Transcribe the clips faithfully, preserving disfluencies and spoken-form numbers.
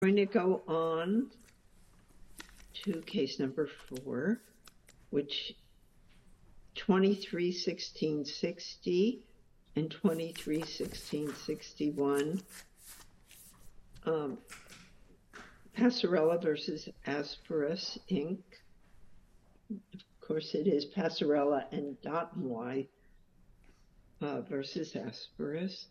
We're going to go on to case number four, which twenty-three sixteen sixty and twenty-three sixteen sixty-one. Um, Passarella versus Asperus, Incorporated. Of course, it is Passarella and Dotenwye uh, versus Asperus.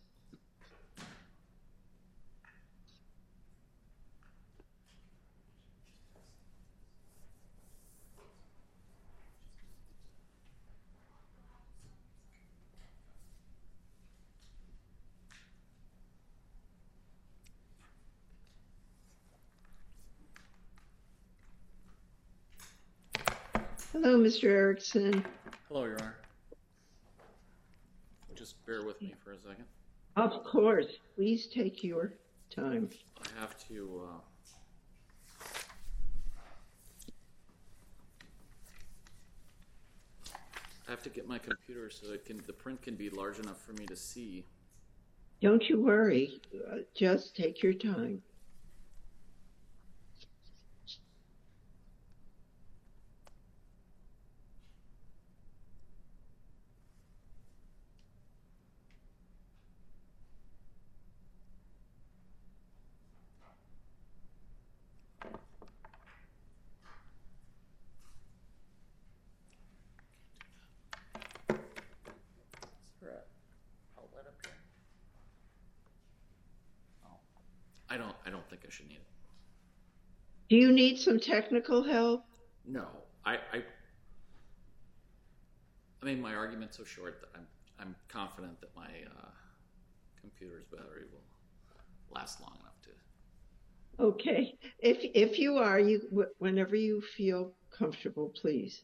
Hello, Mister Erickson. Hello, Your Honor. Just bear with me for a second. Of course. Please take your time. I have to... Uh, I have to get my computer so it can the print can be large enough for me to see. Don't you worry. Uh, just take your time. I don't I don't think I should need it. Do you need some technical help? No. I I, I made my argument so short that I'm I'm confident that my uh, computer's battery will last long enough to. Okay. If if you are, you whenever you feel comfortable, please.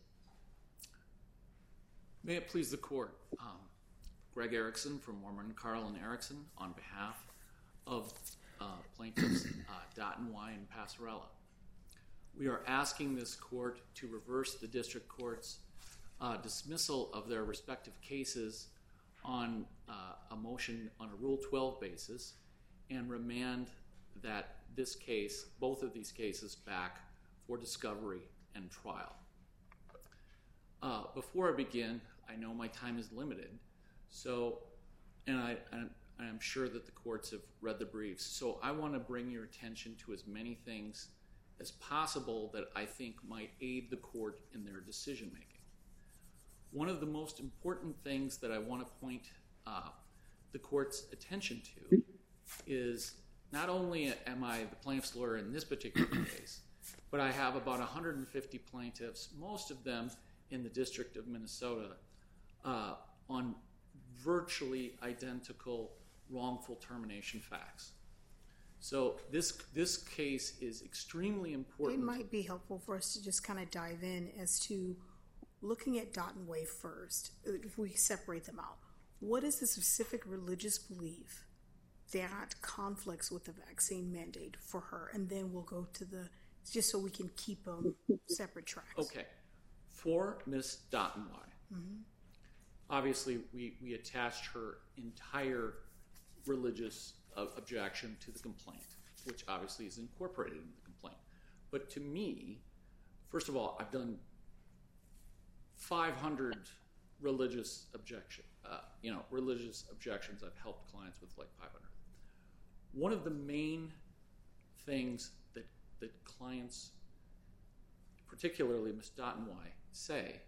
May it please the court. Um, Greg Erickson from Warman, Carl and Erickson on behalf of uh, plaintiffs uh, Dotenwye and Passarella. We are asking this court to reverse the district court's uh, dismissal of their respective cases on uh, a motion on a Rule twelve basis and remand that this case, both of these cases, back for discovery and trial. Uh, before I begin, I know my time is limited, so, and I, I'm, I'm sure that the courts have read the briefs, so I want to bring your attention to as many things as possible that I think might aid the court in their decision making. One of the most important things that I want to point uh, the court's attention to is not only am I the plaintiff's lawyer in this particular case, but I have about one hundred fifty plaintiffs, most of them in the District of Minnesota, uh, on virtually identical wrongful termination facts. So this this case is extremely important. It might be helpful for us to just kind of dive in as to looking at Dotenwye first, if we separate them out. What is the specific religious belief that conflicts with the vaccine mandate for her? And then we'll go to the, just so we can keep them separate tracks. Okay. For Miz Dotenwye, mm-hmm. obviously we, we attached her entire religious uh, objection to the complaint, which obviously is incorporated in the complaint. But to me, first of all, I've done five hundred religious objection, uh, you know, religious objections. I've helped clients with like five hundred. One of the main things that that clients, particularly Miz Dotenwye, say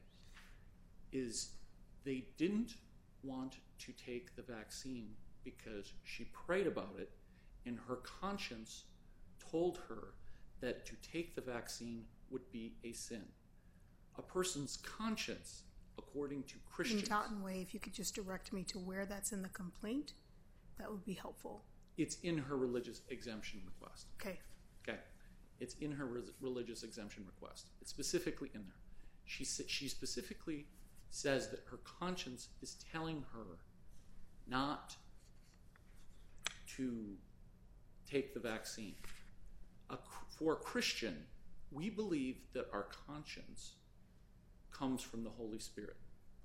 is they didn't want to take the vaccine because she prayed about it and her conscience told her that to take the vaccine would be a sin. A person's conscience, according to Christians... In Dotenwye, if you could just direct me to where that's in the complaint, that would be helpful. It's in her religious exemption request. Okay. Okay. It's in her re- religious exemption request. It's specifically in there. She she specifically says that her conscience is telling her not to take the vaccine. A, for a Christian, we believe that our conscience comes from the Holy Spirit.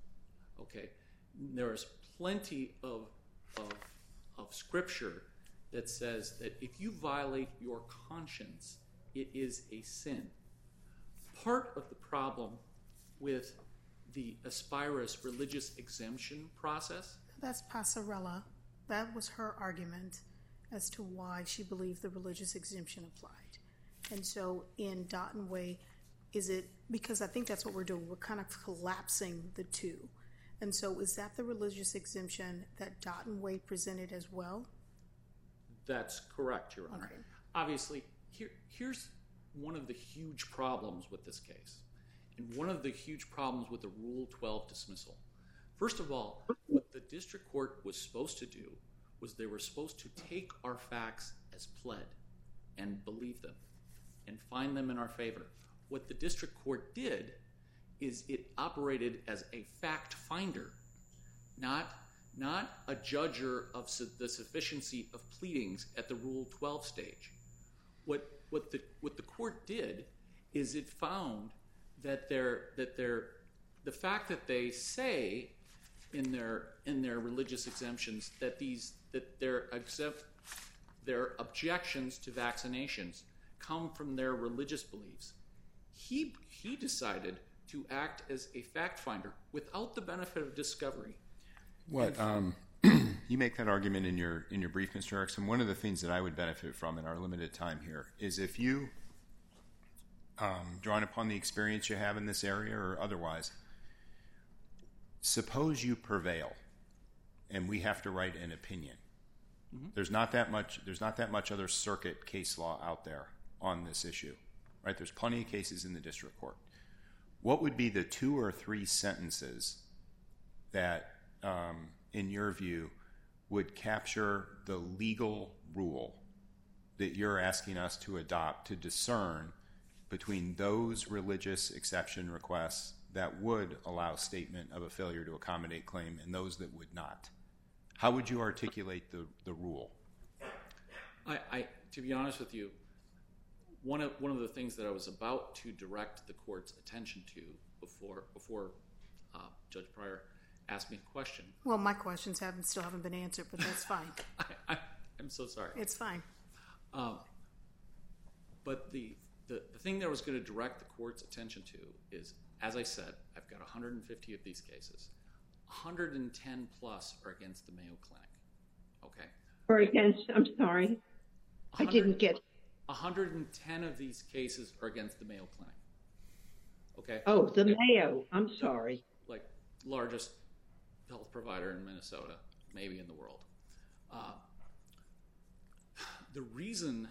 Okay? There is plenty of, of, of scripture that says that if you violate your conscience, it is a sin. Part of the problem with the Aspirus religious exemption process. That's Passarella. That was her argument as to why she believed the religious exemption applied. And so in Dotton Way, is it, because I think that's what we're doing, we're kind of collapsing the two. And so is that the religious exemption that Dotton Way presented as well? That's correct, Your Honor. Okay. Obviously, here, here's one of the huge problems with this case, and one of the huge problems with the Rule twelve dismissal. First of all, what the district court was supposed to do was they were supposed to take our facts as pled and believe them and find them in our favor. What the district court did is it operated as a fact finder, not, not a judger of su- the sufficiency of pleadings at the Rule twelve stage. What, what, the, what the court did is it found that, they're, that they're, the fact that they say in their, in their religious exemptions that, these, that their, exempt, their objections to vaccinations come from their religious beliefs. He, he decided to act as a fact finder without the benefit of discovery. What um, you make that argument in your in your brief, Mister Erickson. One of the things that I would benefit from in our limited time here is if you, um, drawing upon the experience you have in this area or otherwise, suppose you prevail, and we have to write an opinion. Mm-hmm. There's not that much. There's not that much other circuit case law out there on this issue, right? There's plenty of cases in the district court. What would be the two or three sentences that, um, in your view, would capture the legal rule that you're asking us to adopt to discern between those religious exception requests that would allow statement of a failure to accommodate claim and those that would not? How would you articulate the, the rule? I, I, to be honest with you, One of one of the things that I was about to direct the court's attention to before before uh, Judge Pryor asked me a question. Well, my questions haven't still haven't been answered, but that's fine. I, I, I'm so sorry. It's fine. Um, but the, the the thing that I was going to direct the court's attention to is, as I said, I've got one hundred fifty of these cases. one hundred ten plus are against the Mayo Clinic. Okay. Or against, I'm sorry, I didn't get. one hundred ten of these cases are against the Mayo Clinic. Okay? Oh, the Mayo. I'm sorry. Like, largest health provider in Minnesota, maybe in the world. Uh, the reason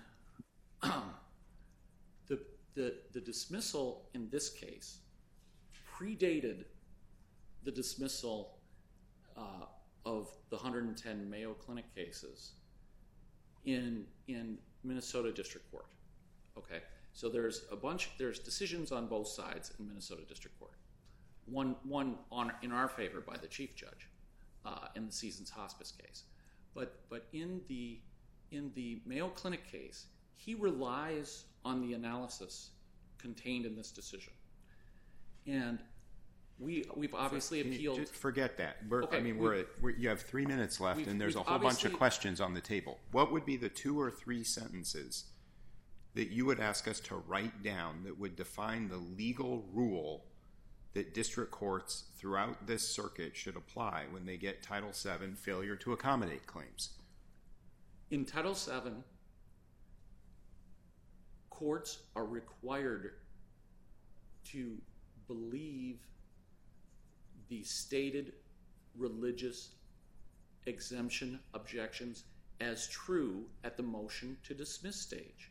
the, the, the dismissal in this case predated the dismissal uh, of the one hundred ten Mayo Clinic cases in in Minnesota District Court. Okay, so there's a bunch. There's decisions on both sides in Minnesota District Court. One, one on in our favor by the chief judge uh, in the Seasons Hospice case, but but in the in the Mayo Clinic case, he relies on the analysis contained in this decision, and we we've obviously Can appealed. You just forget that. We're, Okay, I mean, we, we're, at, we're you have three minutes left, and there's a whole bunch of questions on the table. What would be the two or three sentences that you would ask us to write down that would define the legal rule that district courts throughout this circuit should apply when they get Title seven failure to accommodate claims? In Title seven, courts are required to believe the stated religious exemption objections as true at the motion to dismiss stage.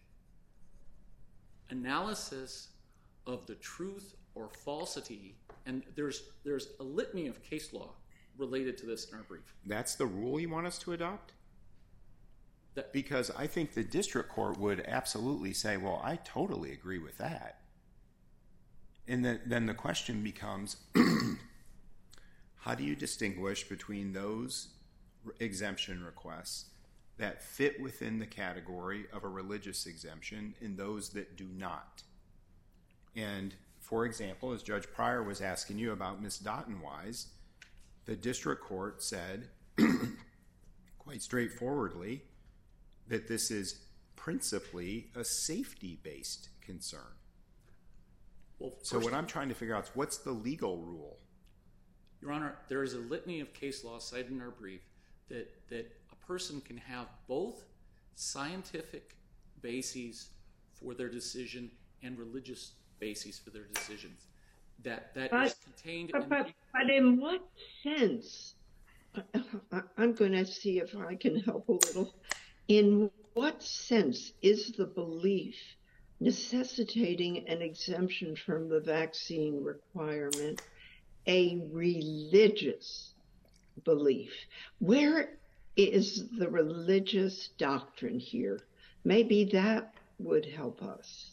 Analysis of the truth or falsity, and there's there's a litany of case law related to this in our brief. That's the rule you want us to adopt? That, because I think the district court would absolutely say, well, I totally agree with that. And then, then the question becomes, how do you distinguish between those exemption requests that fit within the category of a religious exemption and those that do not? And, for example, as Judge Pryor was asking you about Miz Dotton-Wise, the district court said, quite straightforwardly, that this is principally a safety-based concern. Well, so what I'm trying to figure out is what's the legal rule? Your Honor, there is a litany of case law cited in our brief that, that a person can have both scientific bases for their decision and religious bases for their decisions. That that but, is contained but, in... But, but in what sense, I, I'm going to see if I can help a little, in what sense is the belief necessitating an exemption from the vaccine requirement a religious belief? Where is the religious doctrine here? Maybe that would help us.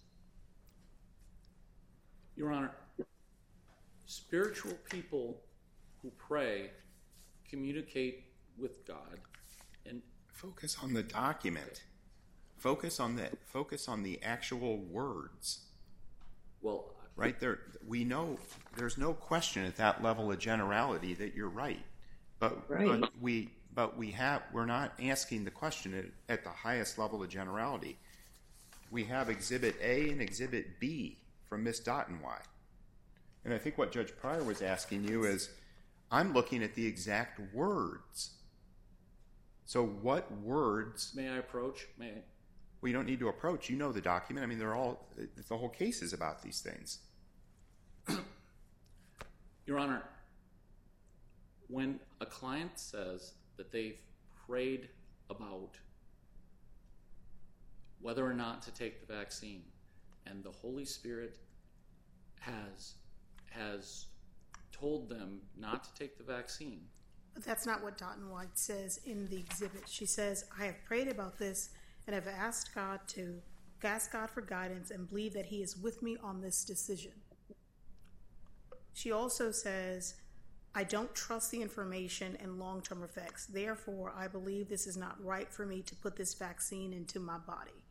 Your Honor, spiritual people who pray communicate with God and focus on the document. Focus on the focus on the actual words. Well, right there, we know there's no question at that level of generality that you're right. But, right. but we but we have we're not asking the question at, at the highest level of generality. We have Exhibit A and Exhibit B from Miz Dottenwey. And I think what Judge Pryor was asking you is, I'm looking at the exact words. So what words... May I approach? May I? Well, you don't need to approach. You know the document. I mean, they're all... The whole case is about these things. Your Honor, when a client says that they've prayed about whether or not to take the vaccine, and the Holy Spirit has has told them not to take the vaccine. But that's not what Dottenwey says in the exhibit. She says, I have prayed about this and have asked God to ask God for guidance and believe that he is with me on this decision. She also says, I don't trust the information and long-term effects. Therefore, I believe this is not right for me to put this vaccine into my body.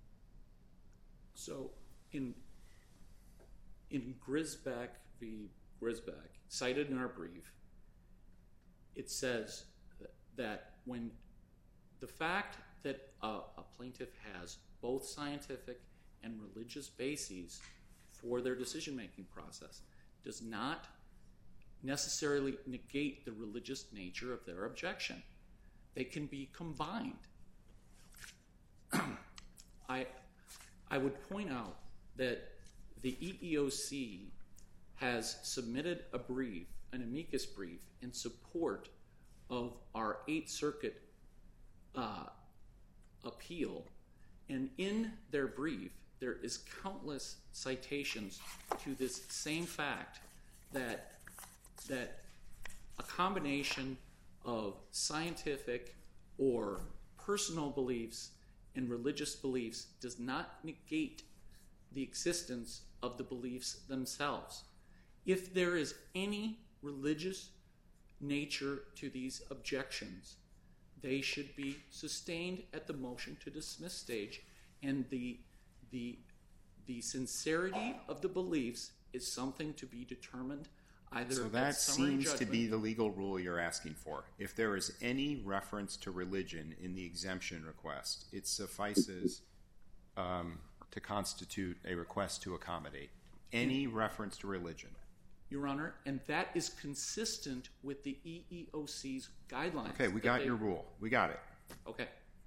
So in in Grisbeck v. Grisbeck, cited in our brief, it says that when the fact that a, a plaintiff has both scientific and religious bases for their decision-making process does not necessarily negate the religious nature of their objection. They can be combined. I I would point out that the E E O C has submitted a brief, an amicus brief, in support of our Eighth Circuit uh, appeal. And in their brief, there is countless citations to this same fact that, that a combination of scientific or personal beliefs and religious beliefs does not negate the existence of the beliefs themselves. If there is any religious nature to these objections, they should be sustained at the motion to dismiss stage, and the the the sincerity of the beliefs is something to be determined either so at that summary seems judgment. to be the legal rule you're asking for. If there is any reference to religion in the exemption request, it suffices um, to constitute a request to accommodate any reference to religion. Your Honor, and that is consistent with the E E O C's guidelines. Okay, we got they, your rule. We got it. Okay.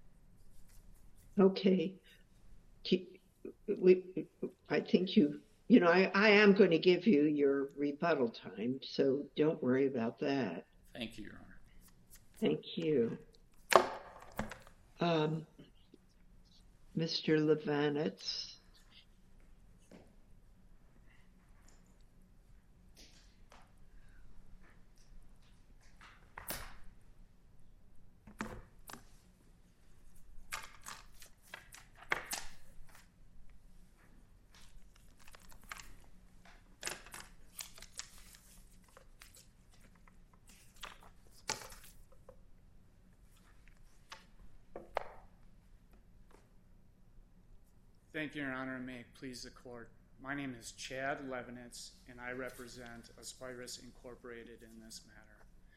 Okay. We, I think you, you know, I, I am going to give you your rebuttal time, so don't worry about that. Thank you, Your Honor. Thank you. Um, Mister Levanitz. Thank you, Your Honor, and may it please the Court. My name is Chad Levanitz, and I represent Aspirus Incorporated in this matter.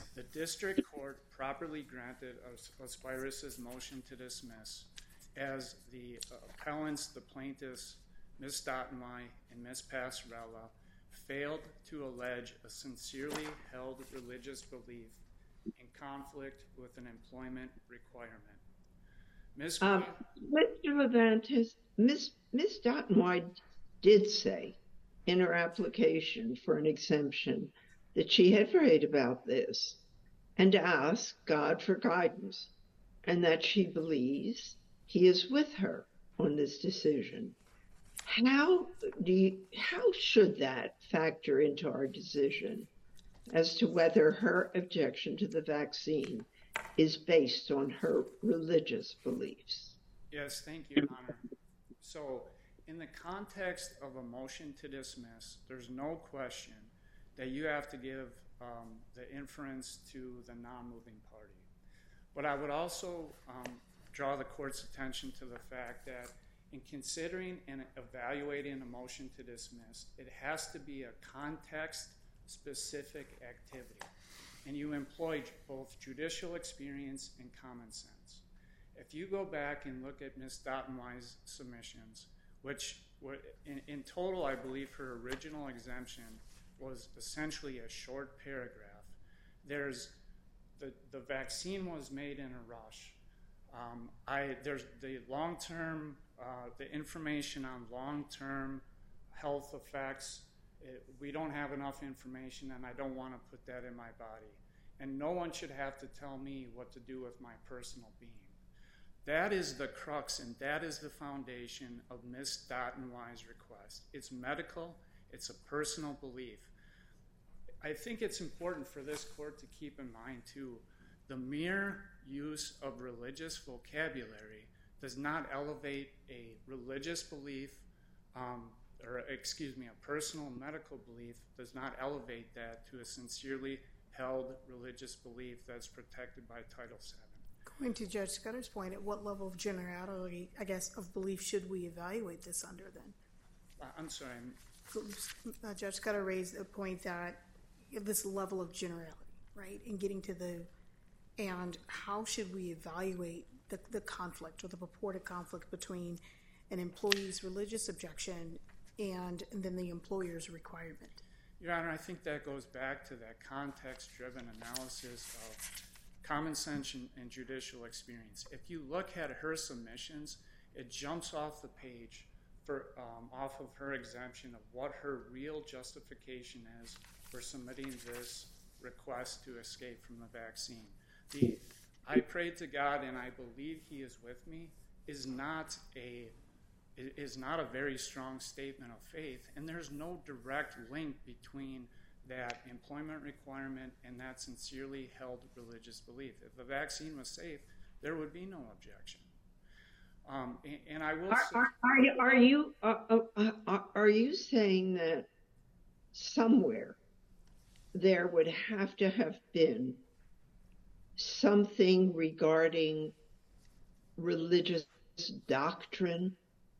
The district court properly granted Aspirus's motion to dismiss as the appellants, the plaintiffs, Miz Dottenwey and Miz Passarella, failed to allege a sincerely held religious belief in conflict with an employment requirement. Miz Um, Mister Levantis, Miz Miz Dottenwey did say in her application for an exemption that she had prayed about this and asked God for guidance, and that she believes He is with her on this decision. How do you, how should that factor into our decision as to whether her objection to the vaccine is based on her religious beliefs? Yes, thank you, Your Honor. So, in the context of a motion to dismiss, there's no question that you have to give um, the inference to the non-moving party. But I would also um, draw the court's attention to the fact that in considering and evaluating a motion to dismiss, it has to be a context-specific activity. And you employ both judicial experience and common sense. If you go back and look at Miz Dottenwey's submissions, which were, in, in total, I believe her original exemption was essentially a short paragraph. There's the, the vaccine was made in a rush. Um, I, there's the long-term, uh, the information on long-term health effects. It, we don't have enough information, and I don't want to put that in my body. And no one should have to tell me what to do with my personal being. That is the crux, and that is the foundation of Miz Dottenwey's request. It's medical. It's a personal belief. I think it's important for this court to keep in mind, too, the mere use of religious vocabulary does not elevate a religious belief, um, or excuse me, a personal medical belief does not elevate that to a sincerely held religious belief that's protected by Title seven. Going to Judge Scudder's point, at what level of generality, I guess, of belief should we evaluate this under then? Uh, I'm sorry. Uh, Judge Scudder raised the point that this level of generality, right, in getting to the, and how should we evaluate the, the conflict or the purported conflict between an employee's religious objection and, and then the employer's requirement? Your Honor, I think that goes back to that context-driven analysis of common sense and, and judicial experience. If you look at her submissions, it jumps off the page for um, off of her exemption of what her real justification is for submitting this request to escape from the vaccine. The "I prayed to God and I believe He is with me" is not a is not a very strong statement of faith, and there's no direct link between that employment requirement and that sincerely held religious belief. If the vaccine was safe, there would be no objection. Um, and, and I will. Are, say, are, are you are you uh, uh, are you saying that somewhere there would have to have been something regarding religious doctrine?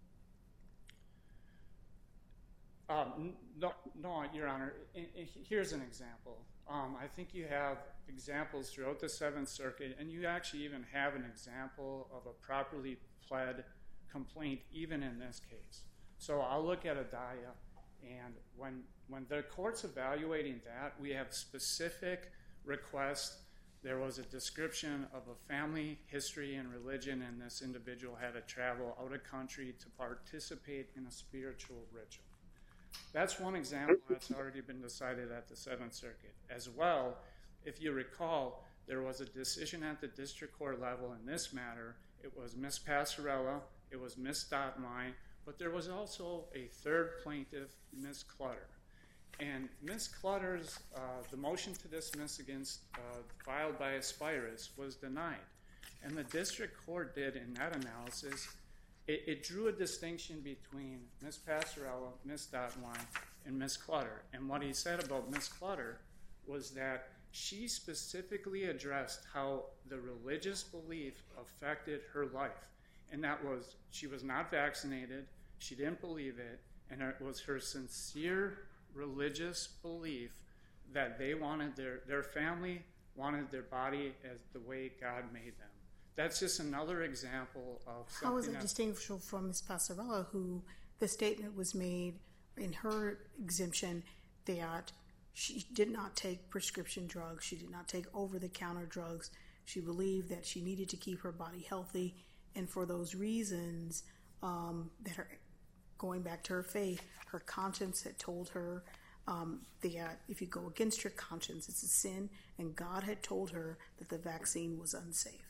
Um, no, no, Your Honor. In, in, here's an example. Um, I think you have examples throughout the Seventh Circuit, and you actually even have an example of a properly pled complaint, even in this case. So I'll look at Adaya, and when when the court's evaluating that, we have specific requests. There was a description of a family history and religion, and this individual had to travel out of country to participate in a spiritual ritual. That's one example that's already been decided at the Seventh Circuit. As well, if you recall, there was a decision at the district court level in this matter. It was Miz Passarella, it was Miz Dottenwey, but there was also a third plaintiff, Miz Clutter. And Miz Clutter's, uh, the motion to dismiss against, uh, filed by Aspirus was denied. And the district court did, in that analysis, it, it drew a distinction between Miz Passarella, Miz Dottenwey, and Miz Clutter. And what he said about Miz Clutter was that she specifically addressed how the religious belief affected her life. And that was, she was not vaccinated, she didn't believe it, and it was her sincere religious belief that they wanted, their, their family wanted their body as the way God made them. That's just another example of something. How is it that, distinguishable from Miz Passarella, who the statement was made in her exemption that she did not take prescription drugs, she did not take over-the-counter drugs, she believed that she needed to keep her body healthy, and for those reasons, um, that her, going back to her faith, her conscience had told her um, that if you go against your conscience, it's a sin, and God had told her that the vaccine was unsafe.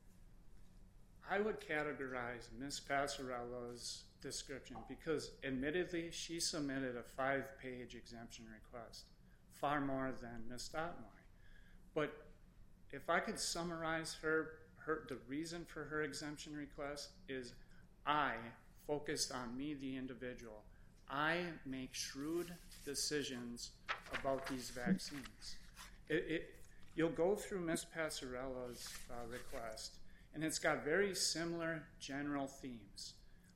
I would categorize Miz Passarella's description because, admittedly, she submitted a five-page exemption request, far more than Miz Dottenwey. But if I could summarize her, her, the reason for her exemption request is I focused on me, the individual. I make shrewd decisions about these vaccines. It, it, you'll go through Miz Passarella's uh, request, and it's got very similar general themes.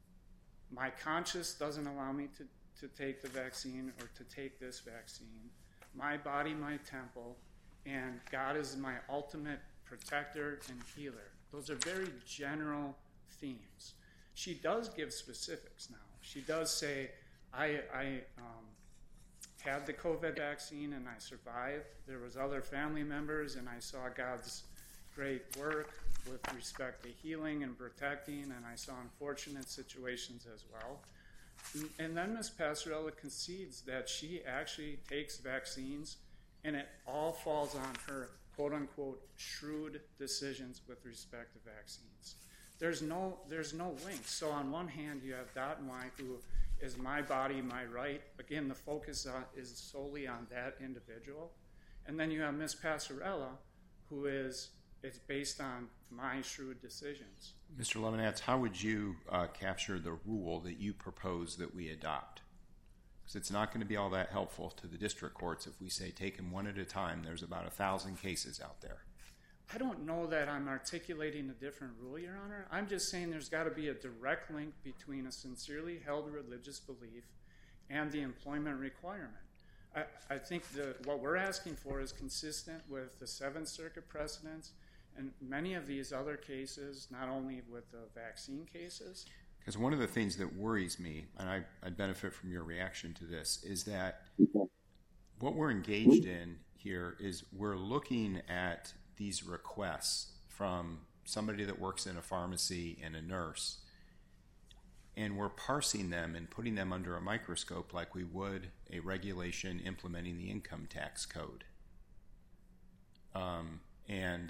My conscience doesn't allow me to, to take the vaccine or to take this vaccine. My body, my temple, and God is my ultimate protector and healer. Those are very general themes. She does give specifics now. She does say, I, I um, had the COVID vaccine and I survived. There was other family members and I saw God's great work with respect to healing and protecting, and I saw unfortunate situations as well. And then Miz Passarella concedes that she actually takes vaccines, and it all falls on her quote-unquote shrewd decisions with respect to vaccines. There's no there's no link. So on one hand, you have Dottenwey, who is my body, my right. Again, the focus on, is solely on that individual. And then you have Miz Passarella, who is it's based on my shrewd decisions. Mister Lemonatz, how would you uh, capture the rule that you propose that we adopt? Because it's not going to be all that helpful to the district courts if we say take them one at a time. There's about a thousand cases out there. I don't know that I'm articulating a different rule, Your Honor. I'm just saying there's got to be a direct link between a sincerely held religious belief and the employment requirement. I, I think the, what we're asking for is consistent with the Seventh Circuit precedents and many of these other cases, not only with the vaccine cases. Because one of the things that worries me, and I, I'd benefit from your reaction to this, is that what we're engaged in here is we're looking at these requests from somebody that works in a pharmacy and a nurse, and we're parsing them and putting them under a microscope like we would a regulation implementing the income tax code. Um, and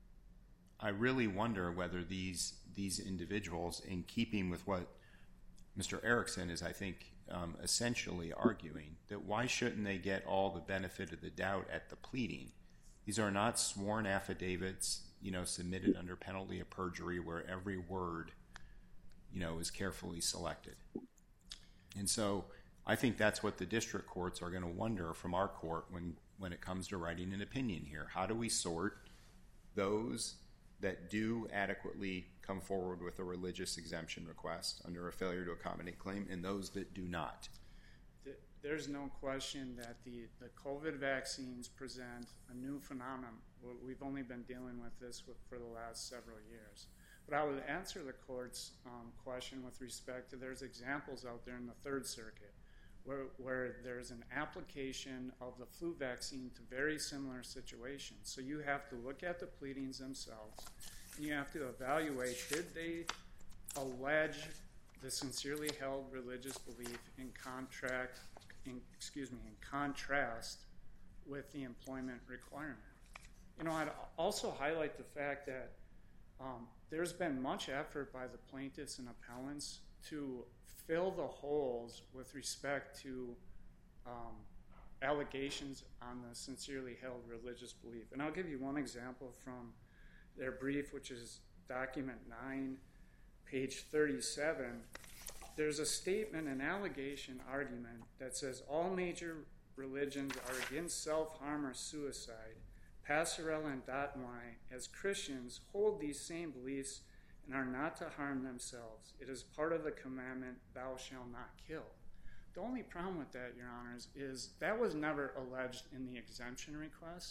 I really wonder whether these these individuals, in keeping with what Mister Erickson is, I think, um, essentially arguing, that why shouldn't they get all the benefit of the doubt at the pleading? These are not sworn affidavits, you know, submitted under penalty of perjury where every word, you know, is carefully selected. And so I think that's what the district courts are going to wonder from our court when, when it comes to writing an opinion here. How do we sort those that do adequately come forward with a religious exemption request under a failure to accommodate claim and those that do not? There's no question that the, the COVID vaccines present a new phenomenon. We've only been dealing with this for the last several years. But I would answer the court's um, question with respect to there's examples out there in the Third Circuit where, where there's an application of the flu vaccine to very similar situations. So you have to look at the pleadings themselves, and you have to evaluate, did they allege the sincerely held religious belief in contract, in, excuse me, in contrast with the employment requirement. You know, I'd also highlight the fact that um, there's been much effort by the plaintiffs and appellants to fill the holes with respect to um, allegations on the sincerely held religious belief. And I'll give you one example from their brief, which is document nine, page thirty-seven. There's a statement, an allegation argument that says all major religions are against self-harm or suicide. Passarella and Dottenwey, as Christians, hold these same beliefs and are not to harm themselves. It is part of the commandment, thou shalt not kill. The only problem with that, Your Honors, is that was never alleged in the exemption request.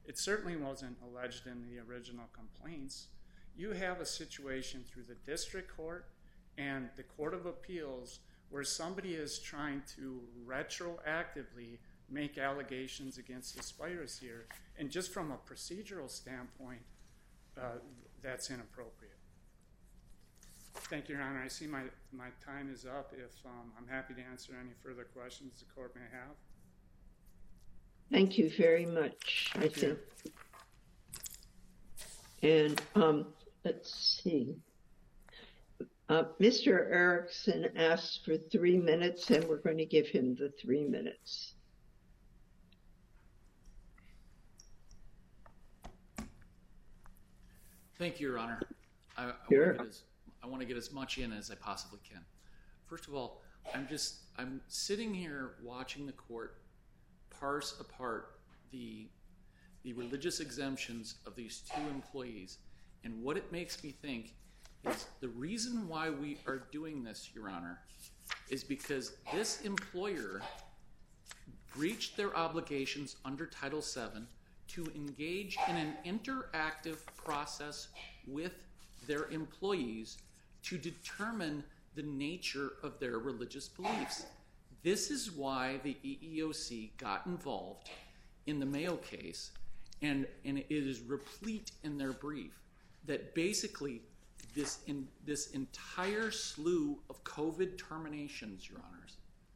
It certainly wasn't alleged in the original complaints. You have a situation through the district court and the Court of Appeals where somebody is trying to retroactively make allegations against the Spiders here. And just from a procedural standpoint, uh, that's inappropriate. Thank you, Your Honor. I see my, my time is up. If um, I'm happy to answer any further questions the court may have. Thank you very much, I think. And um, let's see. Uh, Mister Erickson asked for three minutes, and we're going to give him the three minutes. Thank you, Your Honor. I, I, Sure. want to get as, I want to get as much in as I possibly can. First of all, I'm just I'm sitting here watching the court parse apart the the religious exemptions of these two employees, and what it makes me think is the reason why we are doing this, Your Honor, is because this employer breached their obligations under Title seven to engage in an interactive process with their employees to determine the nature of their religious beliefs. This is why the E E O C got involved in the Mayo case, and, and it is replete in their brief that basically this, in, this entire slew of COVID terminations, Your Honors,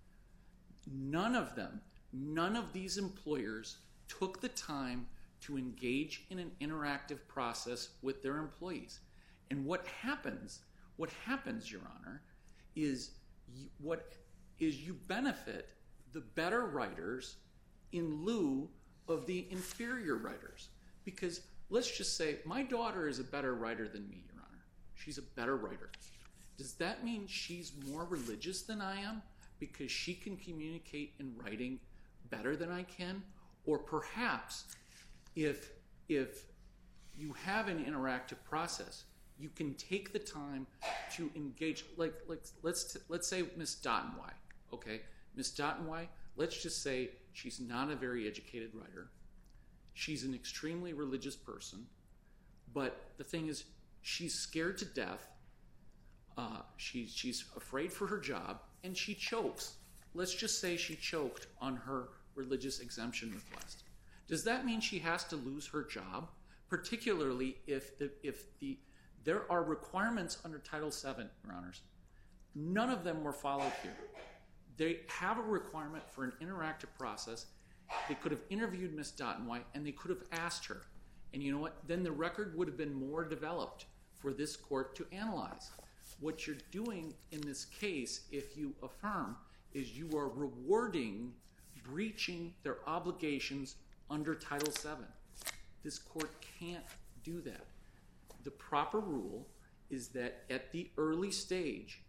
none of them, none of these employers took the time to engage in an interactive process with their employees. And what happens, what happens, Your Honor, is you, what is you benefit the better writers in lieu of the inferior writers. Because let's just say my daughter is a better writer than me, Your Honor. She's a better writer. Does that mean she's more religious than I am because she can communicate in writing better than I can? Or perhaps if if you have an interactive process, you can take the time to engage. Like, like let's let's say Miss Dottenwey, okay, Miss Dottenwey. Let's just say she's not a very educated writer. She's an extremely religious person, but the thing is, she's scared to death. Uh, she's she's afraid for her job, and she chokes. Let's just say she choked on her religious exemption request. Does that mean she has to lose her job? Particularly if the if the there are requirements under Title seven, Your Honors. None of them were followed here. They have a requirement for an interactive process. They could have interviewed Miss Dottenwey, and they could have asked her. And you know what? Then the record would have been more developed for this court to analyze. What you're doing in this case, if you affirm, is you are rewarding breaching their obligations under Title seven. This court can't do that. The proper rule is that at the early stage,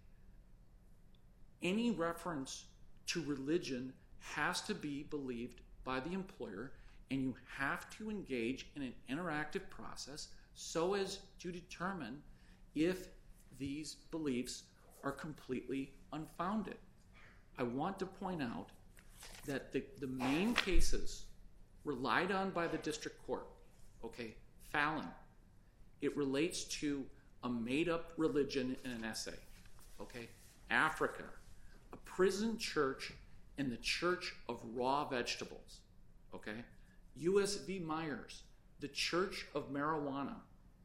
any reference to religion has to be believed by the employer, and you have to engage in an interactive process so as to determine if these beliefs are completely unfounded. I want to point out that the, the main cases relied on by the district court, okay, Fallon, it relates to a made-up religion in an essay, okay, Africa, a prison church and the Church of Raw Vegetables, okay, U S V Myers, the Church of Marijuana,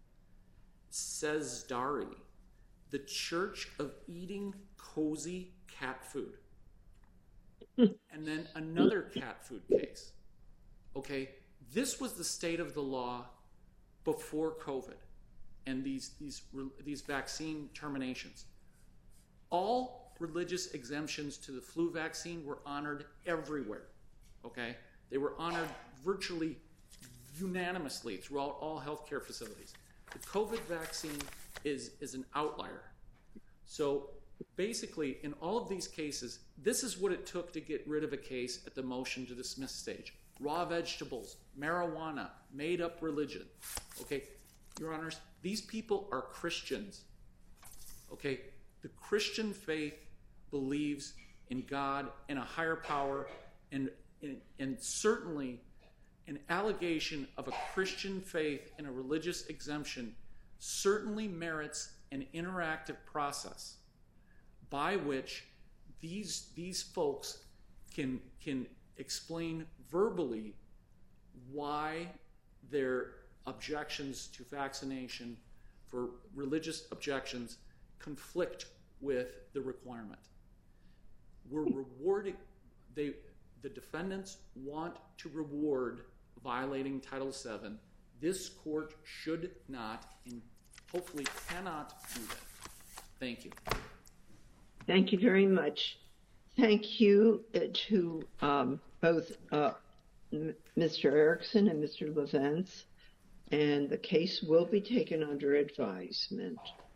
Sezdari, the Church of Eating Cozy Cat Food, and then another cat food case. Okay, this was the state of the law before COVID and these these these vaccine terminations. All religious exemptions to the flu vaccine were honored everywhere. Okay, they were honored virtually unanimously throughout all healthcare facilities. The COVID vaccine is is an outlier. So basically, in all of these cases, this is what it took to get rid of a case at the motion to dismiss stage. Raw vegetables, marijuana, made-up religion. Okay, Your Honors, these people are Christians. Okay, the Christian faith believes in God and a higher power, and, and, and certainly an allegation of a Christian faith and a religious exemption certainly merits an interactive process by which these these folks can can explain verbally why their objections to vaccination for religious objections conflict with the requirement. We're rewarding, they, the defendants want to reward violating Title seven. This court should not and hopefully cannot do that. Thank you. Thank you very much. Thank you to um, both uh, Mister Erickson and Mister Levance, and the case will be taken under advisement.